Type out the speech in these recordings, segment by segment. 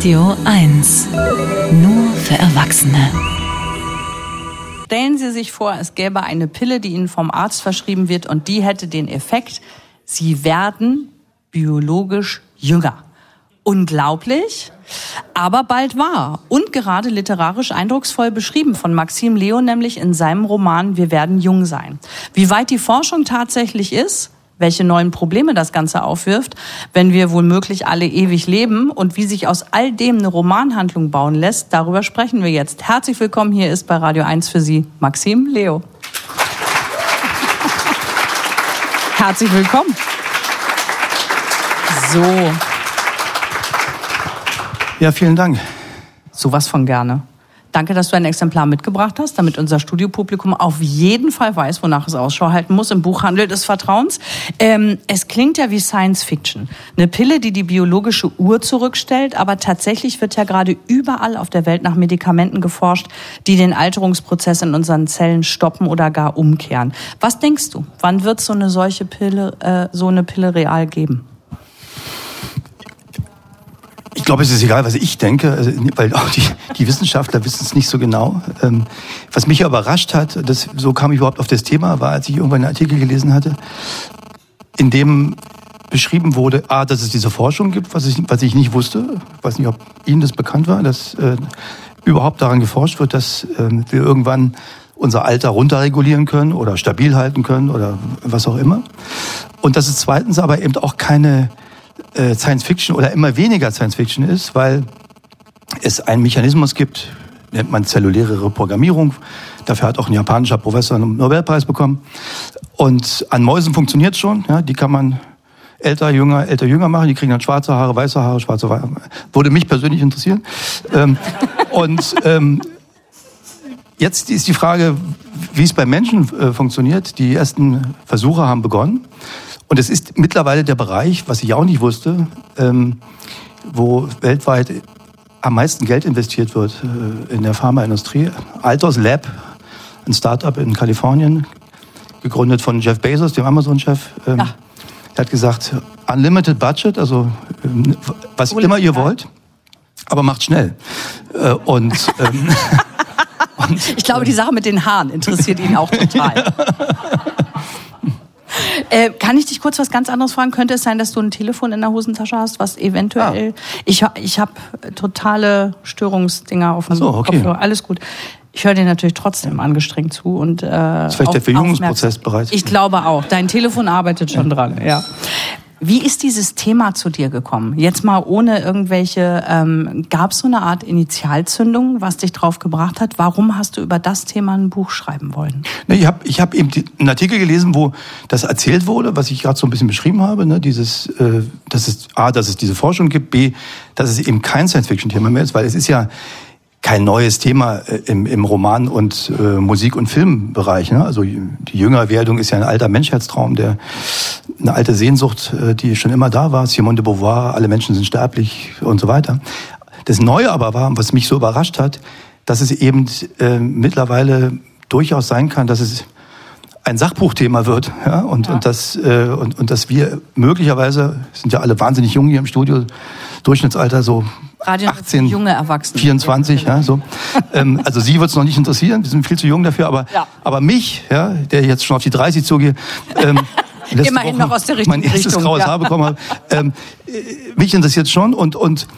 Radio 1. Nur für Erwachsene. Stellen Sie sich vor, es gäbe eine Pille, die Ihnen vom Arzt verschrieben wird und die hätte den Effekt, Sie werden biologisch jünger. Unglaublich, aber bald wahr und gerade literarisch eindrucksvoll beschrieben von Maxime Leo, nämlich in seinem Roman Wir werden jung sein. Wie weit die Forschung tatsächlich ist, welche neuen Probleme das Ganze aufwirft, wenn wir womöglich alle ewig leben und wie sich aus all dem eine Romanhandlung bauen lässt, darüber sprechen wir jetzt. Herzlich willkommen, hier ist bei Radio 1 für Sie Maxime Leo. Herzlich willkommen. So. Ja, vielen Dank. Sowas von gerne. Danke, dass du ein Exemplar mitgebracht hast, damit unser Studiopublikum auf jeden Fall weiß, wonach es Ausschau halten muss im Buchhandel des Vertrauens. Es klingt ja wie Science Fiction. Eine Pille, die die biologische Uhr zurückstellt, aber tatsächlich wird ja gerade überall auf der Welt nach Medikamenten geforscht, die den Alterungsprozess in unseren Zellen stoppen oder gar umkehren. Was denkst du, wann wird so eine Pille real geben? Ich glaube, es ist egal, was ich denke, weil auch die Wissenschaftler wissen es nicht so genau. Was mich überrascht hat, so kam ich überhaupt auf das Thema, war, als ich irgendwann einen Artikel gelesen hatte, in dem beschrieben wurde, dass es diese Forschung gibt, was ich nicht wusste. Ich weiß nicht, ob Ihnen das bekannt war, dass überhaupt daran geforscht wird, dass wir irgendwann unser Alter runterregulieren können oder stabil halten können oder was auch immer. Und dass es zweitens aber eben auch keine Science Fiction oder immer weniger Science Fiction ist, weil es einen Mechanismus gibt, nennt man zelluläre Reprogrammierung. Dafür hat auch ein japanischer Professor einen Nobelpreis bekommen. Und an Mäusen funktioniert schon. Ja, die kann man älter, jünger machen. Die kriegen dann schwarze Haare, weiße Haare, schwarze Haare. Würde mich persönlich interessieren. Jetzt ist die Frage, wie es bei Menschen funktioniert. Die ersten Versuche haben begonnen. Und es ist mittlerweile der Bereich, was ich auch nicht wusste, wo weltweit am meisten Geld investiert wird in der Pharmaindustrie. Altos Lab, ein Startup in Kalifornien, gegründet von Jeff Bezos, dem Amazon-Chef. Der hat gesagt, unlimited budget, also was immer ihr wollt, aber macht schnell. Ich glaube, die Sache mit den Haaren interessiert ihn auch total. Kann ich dich kurz was ganz anderes fragen? Könnte es sein, dass du ein Telefon in der Hosentasche hast, was eventuell... Ja. Ich habe totale Störungsdinger auf dem Kopfhörer. Alles gut. Ich höre dir natürlich trotzdem angestrengt zu. Und, ist vielleicht der Verjüngungsprozz bereit? Ich glaube auch. Dein Telefon arbeitet schon dran. Ja. Wie ist dieses Thema zu dir gekommen? Jetzt mal ohne irgendwelche, gab es so eine Art Initialzündung, was dich drauf gebracht hat? Warum hast du über das Thema ein Buch schreiben wollen? Ich hab eben einen Artikel gelesen, wo das erzählt wurde, was ich gerade so ein bisschen beschrieben habe, ne? Dass es diese Forschung gibt, B, dass es eben kein Science-Fiction-Thema mehr ist, weil es ist ja kein neues Thema im Roman- und Musik- und Filmbereich. Ne? Also die Jüngerwerdung ist ja ein alter Menschheitstraum, eine alte Sehnsucht, die schon immer da war. Simone de Beauvoir, alle Menschen sind sterblich und so weiter. Das Neue aber war, was mich so überrascht hat, dass es eben mittlerweile durchaus sein kann, dass es ein Sachbuchthema wird, ja? Und dass wir möglicherweise, sind ja alle wahnsinnig jung hier im Studio, Durchschnittsalter so Radio 18, junge Erwachsene. 24, ja, so. Also Sie wird es noch nicht interessieren, wir sind viel zu jung dafür, aber mich, ja, der jetzt schon auf die 30 zugehe, immerhin noch aus der richtigen mein erstes Richtung, graues Haar bekommen habe, mich interessiert schon und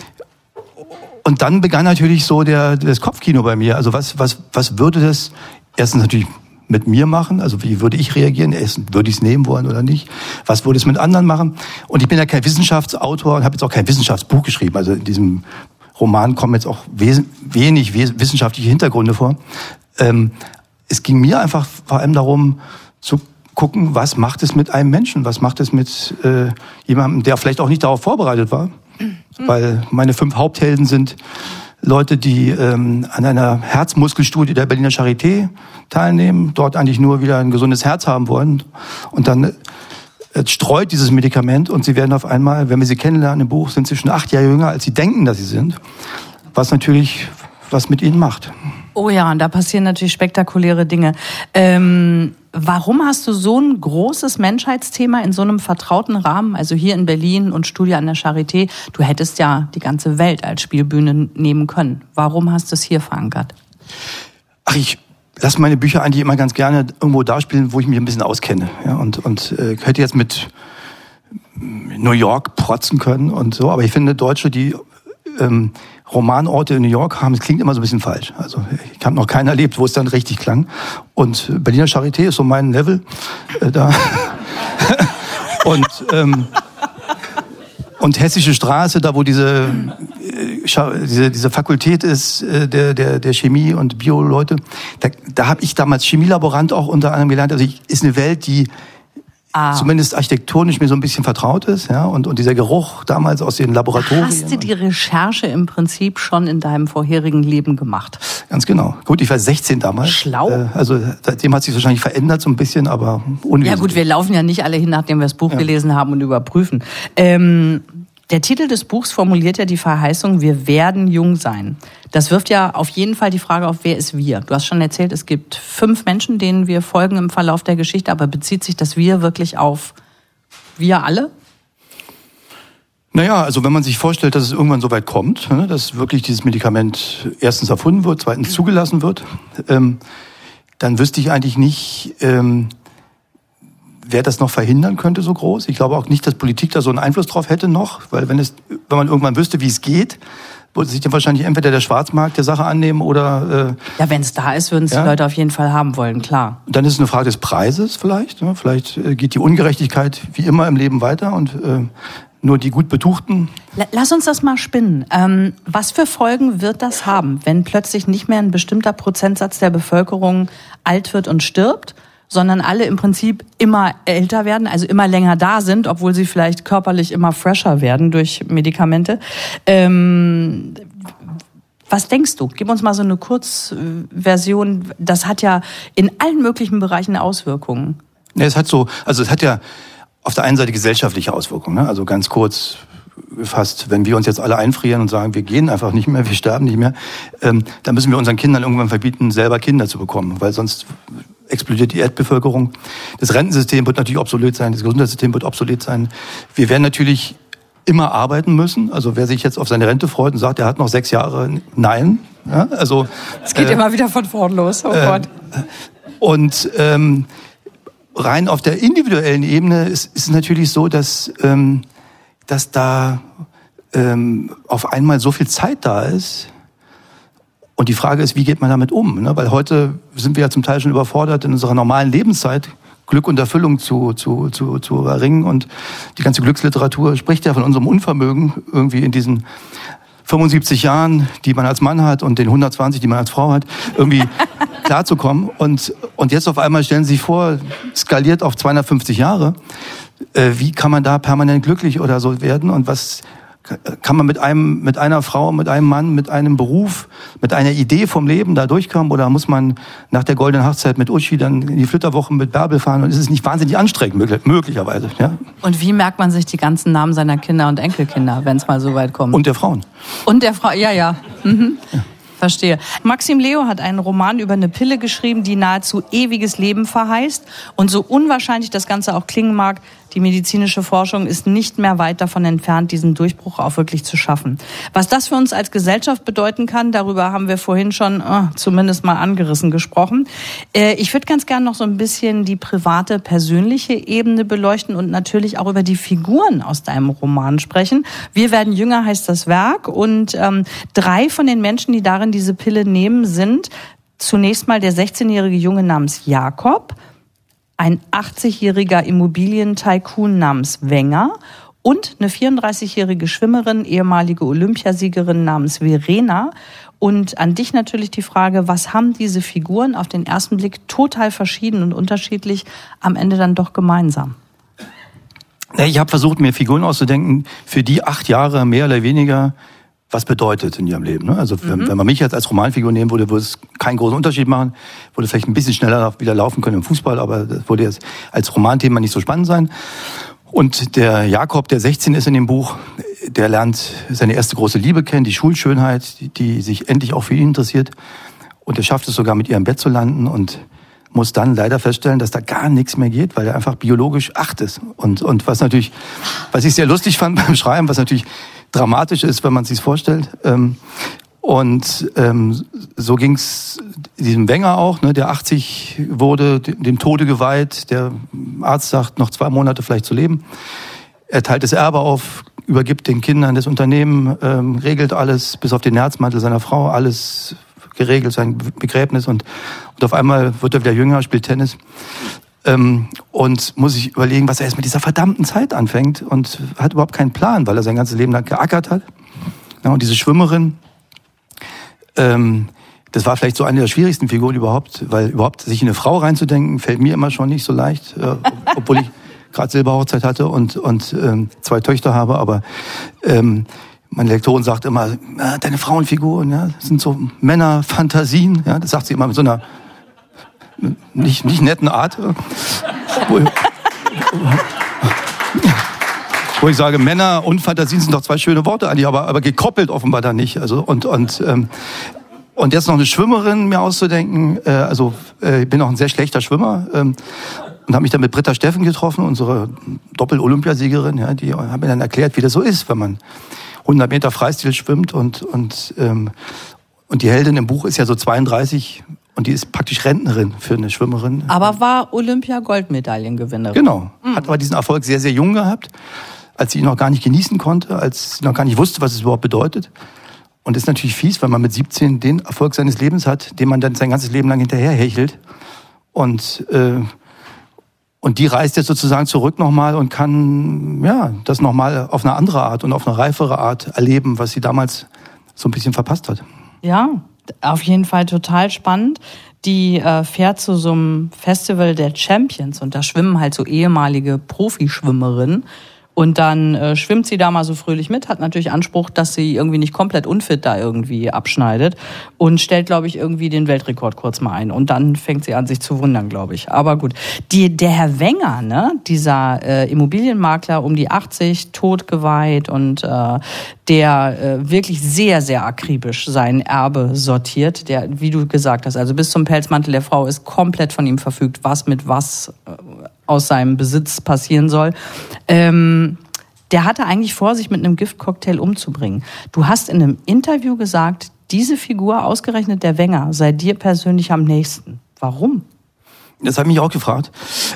dann begann natürlich so das Kopfkino bei mir. Also was würde das erstens natürlich mit mir machen? Also wie würde ich reagieren? Erstens, würde ich es nehmen wollen oder nicht? Was würde es mit anderen machen? Und ich bin ja kein Wissenschaftsautor und habe jetzt auch kein Wissenschaftsbuch geschrieben. Also in diesem Roman kommen jetzt auch wenig wissenschaftliche Hintergründe vor. Es ging mir einfach vor allem darum, zu gucken, was macht es mit einem Menschen? Was macht es mit jemandem, der vielleicht auch nicht darauf vorbereitet war? Weil meine 5 Haupthelden sind Leute, die an einer Herzmuskelstudie der Berliner Charité teilnehmen, dort eigentlich nur wieder ein gesundes Herz haben wollen. Und dann streut dieses Medikament und sie werden auf einmal, wenn wir sie kennenlernen im Buch, sind sie schon 8 Jahre jünger, als sie denken, dass sie sind. Was natürlich was mit ihnen macht. Oh ja, und da passieren natürlich spektakuläre Dinge. Warum hast du so ein großes Menschheitsthema in so einem vertrauten Rahmen, also hier in Berlin und Studie an der Charité? Du hättest ja die ganze Welt als Spielbühne nehmen können. Warum hast du es hier verankert? Ach, ich lasse meine Bücher eigentlich immer ganz gerne irgendwo darspielen, wo ich mich ein bisschen auskenne. Ja, und hätte jetzt mit New York protzen können und so, aber ich finde, Deutsche, die Romanorte in New York haben, das klingt immer so ein bisschen falsch. Also ich habe noch keinen erlebt, wo es dann richtig klang. Und Berliner Charité ist so mein Level da. Und Hessische Straße, da wo diese Fakultät ist, der Chemie- und Bio-Leute, da habe ich damals Chemielaborant auch unter anderem gelernt. Also ist eine Welt, die zumindest architektonisch mir so ein bisschen vertraut ist, ja, und dieser Geruch damals aus den Laboratorien. Hast du die Recherche im Prinzip schon in deinem vorherigen Leben gemacht? Ganz genau. Gut, ich war 16 damals. Schlau. Also seitdem hat sich wahrscheinlich verändert so ein bisschen, aber unwesentlich. Ja gut, wir laufen ja nicht alle hin, nachdem wir das Buch gelesen haben und überprüfen. Der Titel des Buchs formuliert ja die Verheißung, wir werden jung sein. Das wirft ja auf jeden Fall die Frage auf, wer ist wir? Du hast schon erzählt, es gibt 5 Menschen, denen wir folgen im Verlauf der Geschichte, aber bezieht sich das Wir wirklich auf wir alle? Naja, also wenn man sich vorstellt, dass es irgendwann so weit kommt, dass wirklich dieses Medikament erstens erfunden wird, zweitens zugelassen wird, dann wüsste ich eigentlich nicht, wer das noch verhindern könnte so groß. Ich glaube auch nicht, dass Politik da so einen Einfluss drauf hätte noch, weil wenn man irgendwann wüsste, wie es geht, würde sich dann wahrscheinlich entweder der Schwarzmarkt der Sache annehmen oder... ja, wenn es da ist, würden es die Leute auf jeden Fall haben wollen, klar. Und dann ist es eine Frage des Preises vielleicht. Ja? Vielleicht geht die Ungerechtigkeit wie immer im Leben weiter und nur die gut Betuchten... Lass uns das mal spinnen. Was für Folgen wird das haben, wenn plötzlich nicht mehr ein bestimmter Prozentsatz der Bevölkerung alt wird und stirbt, sondern alle im Prinzip immer älter werden, also immer länger da sind, obwohl sie vielleicht körperlich immer fresher werden durch Medikamente. Was denkst du? Gib uns mal so eine Kurzversion. Das hat ja in allen möglichen Bereichen Auswirkungen. Ja, es hat ja auf der einen Seite gesellschaftliche Auswirkungen. Ne? Also ganz kurz gefasst, wenn wir uns jetzt alle einfrieren und sagen, wir gehen einfach nicht mehr, wir sterben nicht mehr, dann müssen wir unseren Kindern irgendwann verbieten, selber Kinder zu bekommen, weil sonst explodiert die Erdbevölkerung. Das Rentensystem wird natürlich obsolet sein, das Gesundheitssystem wird obsolet sein. Wir werden natürlich immer arbeiten müssen. Also wer sich jetzt auf seine Rente freut und sagt, er hat noch 6 Jahre, nein. Ja, also es geht immer wieder von vorn los. Oh Gott. Und rein auf der individuellen Ebene ist es natürlich so, dass da auf einmal so viel Zeit da ist. Und die Frage ist, wie geht man damit um? Ne? Weil heute sind wir ja zum Teil schon überfordert, in unserer normalen Lebenszeit Glück und Erfüllung zu erringen. Und die ganze Glücksliteratur spricht ja von unserem Unvermögen, irgendwie in diesen 75 Jahren, die man als Mann hat, und den 120, die man als Frau hat, irgendwie klarzukommen. Und jetzt auf einmal stellen Sie sich vor, skaliert auf 250 Jahre. Wie kann man da permanent glücklich oder so werden? Und was kann man mit einer Frau, mit einem Mann, mit einem Beruf, mit einer Idee vom Leben da durchkommen? Oder muss man nach der goldenen Hochzeit mit Uschi dann in die Flitterwochen mit Bärbel fahren? Und ist es nicht wahnsinnig anstrengend, möglicherweise? Ja? Und wie merkt man sich die ganzen Namen seiner Kinder und Enkelkinder, wenn es mal so weit kommt? Und der Frauen. Und der Frau, ja. Mhm. Ja. Verstehe. Maxim Leo hat einen Roman über eine Pille geschrieben, die nahezu ewiges Leben verheißt. Und so unwahrscheinlich das Ganze auch klingen mag, die medizinische Forschung ist nicht mehr weit davon entfernt, diesen Durchbruch auch wirklich zu schaffen. Was das für uns als Gesellschaft bedeuten kann, darüber haben wir vorhin schon zumindest mal angerissen gesprochen. Ich würde ganz gern noch so ein bisschen die private, persönliche Ebene beleuchten und natürlich auch über die Figuren aus deinem Roman sprechen. Wir werden jünger heißt das Werk, und 3 von den Menschen, die darin diese Pille nehmen, sind zunächst mal der 16-jährige Junge namens Jakob, ein 80-jähriger Immobilientycoon namens Wenger und eine 34-jährige Schwimmerin, ehemalige Olympiasiegerin namens Verena. Und an dich natürlich die Frage, was haben diese Figuren auf den ersten Blick total verschieden und unterschiedlich am Ende dann doch gemeinsam? Ich habe versucht, mir Figuren auszudenken, für die 8 Jahre mehr oder weniger was bedeutet in ihrem Leben. Also wenn man mich jetzt als Romanfigur nehmen würde es keinen großen Unterschied machen. Würde vielleicht ein bisschen schneller wieder laufen können im Fußball, aber das würde jetzt als Romanthema nicht so spannend sein. Und der Jakob, der 16 ist in dem Buch, der lernt seine erste große Liebe kennen, die Schulschönheit, die sich endlich auch für ihn interessiert. Und er schafft es sogar, mit ihr im Bett zu landen. Und muss dann leider feststellen, dass da gar nichts mehr geht, weil er einfach biologisch 8 ist. Und was ich sehr lustig fand beim Schreiben, was natürlich dramatisch ist, wenn man es sich vorstellt. So ging's diesem Wenger auch, ne, der 80 wurde, dem Tode geweiht. Der Arzt sagt, noch 2 Monate vielleicht zu leben. Er teilt das Erbe auf, übergibt den Kindern das Unternehmen, regelt alles, bis auf den Herzmantel seiner Frau, alles geregelt, sein Begräbnis. Und auf einmal wird er wieder jünger, spielt Tennis. Und muss sich überlegen, was er jetzt mit dieser verdammten Zeit anfängt. Und hat überhaupt keinen Plan, weil er sein ganzes Leben lang geackert hat. Ja, und diese Schwimmerin, das war vielleicht so eine der schwierigsten Figuren überhaupt, weil überhaupt sich in eine Frau reinzudenken, fällt mir immer schon nicht so leicht, obwohl ich gerade Silberhochzeit hatte und 2 Töchter habe, aber meine Lektorin sagt immer, deine Frauenfiguren, ja, das sind so Männerfantasien, ja, das sagt sie immer mit so einer nicht netten Art. Wo ich sage, Männer und Fantasien sind doch 2 schöne Worte eigentlich, aber gekoppelt offenbar da nicht. Also und jetzt noch eine Schwimmerin mir auszudenken. Ich bin auch ein sehr schlechter Schwimmer und habe mich dann mit Britta Steffen getroffen, unsere Doppel-Olympiasiegerin. Ja, die hat mir dann erklärt, wie das so ist, wenn man 100 Meter Freistil schwimmt und die Heldin im Buch ist ja so 32 und die ist praktisch Rentnerin für eine Schwimmerin. Aber war Olympia-Goldmedaillengewinnerin. Genau, hat aber diesen Erfolg sehr, sehr jung gehabt, als sie ihn noch gar nicht genießen konnte, als sie noch gar nicht wusste, was es überhaupt bedeutet. Und das ist natürlich fies, wenn man mit 17 den Erfolg seines Lebens hat, den man dann sein ganzes Leben lang hinterherhechelt. Und die reist jetzt sozusagen zurück nochmal und kann das nochmal auf eine andere Art und auf eine reifere Art erleben, was sie damals so ein bisschen verpasst hat. Ja, auf jeden Fall total spannend. Die fährt zu so einem Festival der Champions und da schwimmen halt so ehemalige Profischwimmerinnen. Und dann schwimmt sie da mal so fröhlich mit, hat natürlich Anspruch, dass sie irgendwie nicht komplett unfit da irgendwie abschneidet und stellt, glaube ich, irgendwie den Weltrekord kurz mal ein. Und dann fängt sie an, sich zu wundern, glaube ich. Aber gut, der Herr Wenger, ne, dieser Immobilienmakler um die 80, totgeweiht und der wirklich sehr, sehr akribisch sein Erbe sortiert, der, wie du gesagt hast, also bis zum Pelzmantel der Frau ist komplett von ihm verfügt, was mit was aus seinem Besitz passieren soll. Der hatte eigentlich vor, sich mit einem Giftcocktail umzubringen. Du hast in einem Interview gesagt, diese Figur, ausgerechnet der Wenger, sei dir persönlich am nächsten. Warum? Das habe ich mich auch gefragt.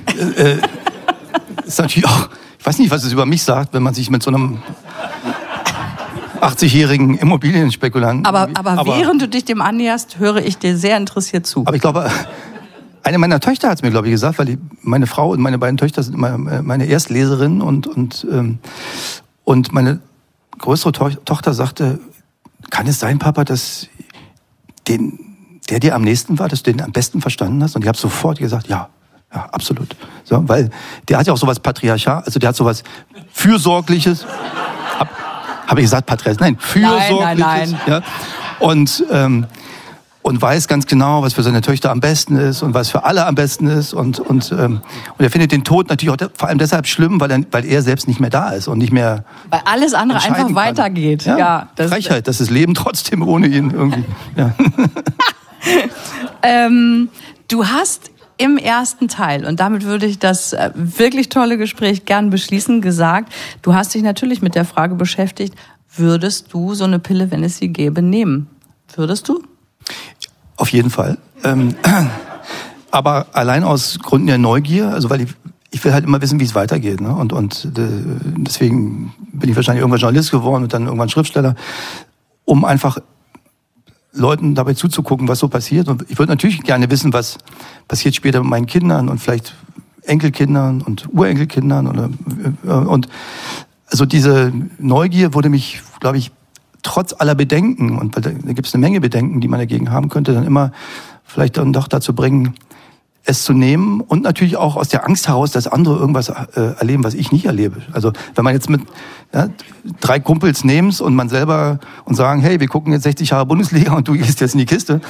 Ist natürlich auch, ich weiß nicht, was es über mich sagt, wenn man sich mit so einem 80-jährigen Immobilienspekulanten... Aber während du dich dem annäherst, höre ich dir sehr interessiert zu. Aber ich glaube... Eine meiner Töchter hat es mir, glaube ich, gesagt, weil meine Frau und meine beiden Töchter sind meine Erstleserinnen und meine größere Tochter sagte, kann es sein, Papa, dass der dir am nächsten war, dass du den am besten verstanden hast? Und ich habe sofort gesagt, ja, absolut. So, weil der hat ja auch sowas Patriarchat, also der hat sowas Fürsorgliches. Habe ich gesagt, Nein, Fürsorgliches. Nein. Ja. Und weiß ganz genau, was für seine Töchter am besten ist und was für alle am besten ist. Und er findet den Tod natürlich auch vor allem deshalb schlimm, weil er selbst nicht mehr da ist und nicht mehr... Weil alles andere einfach weitergeht. Ja, Frechheit, das ist Leben trotzdem ohne ihn irgendwie. Ja. Du hast im ersten Teil, und damit würde ich das wirklich tolle Gespräch gern beschließen, gesagt, du hast dich natürlich mit der Frage beschäftigt, würdest du so eine Pille, wenn es sie gäbe, nehmen? Würdest du? Auf jeden Fall. Aber allein aus Gründen der Neugier, also weil ich will halt immer wissen, wie es weitergeht. Ne? Und deswegen bin ich wahrscheinlich irgendwann Journalist geworden und dann irgendwann Schriftsteller, um einfach Leuten dabei zuzugucken, was so passiert. Und ich würde natürlich gerne wissen, was passiert später mit meinen Kindern und vielleicht Enkelkindern und Urenkelkindern. Und also diese Neugier wurde mich, glaube ich, trotz aller Bedenken, und da gibt es eine Menge Bedenken, die man dagegen haben könnte, dann immer vielleicht dann doch dazu bringen, es zu nehmen und natürlich auch aus der Angst heraus, dass andere irgendwas erleben, was ich nicht erlebe. Also wenn man jetzt mit 3 Kumpels nimmst und man selber und sagen, hey, wir gucken jetzt 60 Jahre Bundesliga und du gehst jetzt in die Kiste.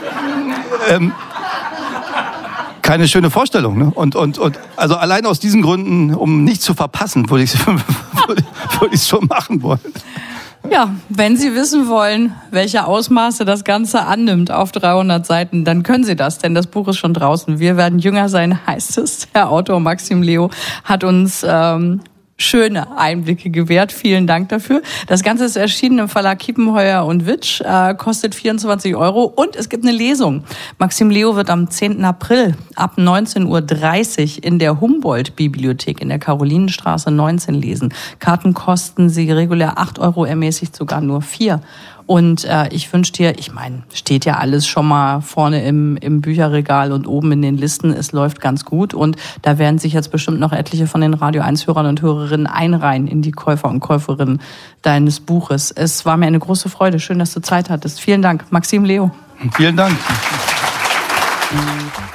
Keine schöne Vorstellung. Ne? Und also allein aus diesen Gründen, um nichts zu verpassen, würde ich es schon machen wollen. Ja, wenn Sie wissen wollen, welche Ausmaße das Ganze annimmt auf 300 Seiten, dann können Sie das, denn das Buch ist schon draußen. Wir werden jünger sein, heißt es. Der Autor Maxim Leo hat uns schöne Einblicke gewährt. Vielen Dank dafür. Das Ganze ist erschienen im Verlag Kiepenheuer und Witsch, kostet 24 € und es gibt eine Lesung. Maxim Leo wird am 10. April ab 19:30 Uhr in der Humboldt-Bibliothek in der Karolinenstraße 19 lesen. Karten kosten sie regulär 8 €, ermäßigt sogar nur 4. Und ich wünsche dir, ich meine, steht ja alles schon mal vorne im Bücherregal und oben in den Listen, es läuft ganz gut. Und da werden sich jetzt bestimmt noch etliche von den Radio 1-Hörern und Hörerinnen einreihen in die Käufer und Käuferinnen deines Buches. Es war mir eine große Freude. Schön, dass du Zeit hattest. Vielen Dank, Maxim Leo. Vielen Dank.